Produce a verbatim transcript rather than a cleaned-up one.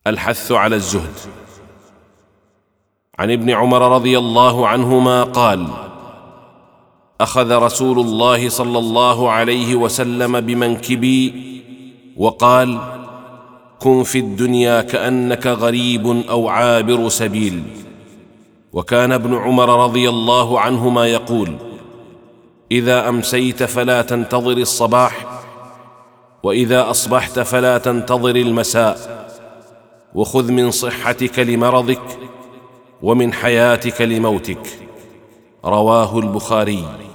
الحث على الزهد. عن ابن عمر رضي الله عنهما قال: أخذ رسول الله صلى الله عليه وسلم بمنكبي وقال: كن في الدنيا كأنك غريب أو عابر سبيل. وكان ابن عمر رضي الله عنهما يقول: إذا أمسيت فلا تنتظر الصباح، وإذا أصبحت فلا تنتظر المساء، وخذ من صحتك لمرضك ومن حياتك لموتك. رواه البخاري.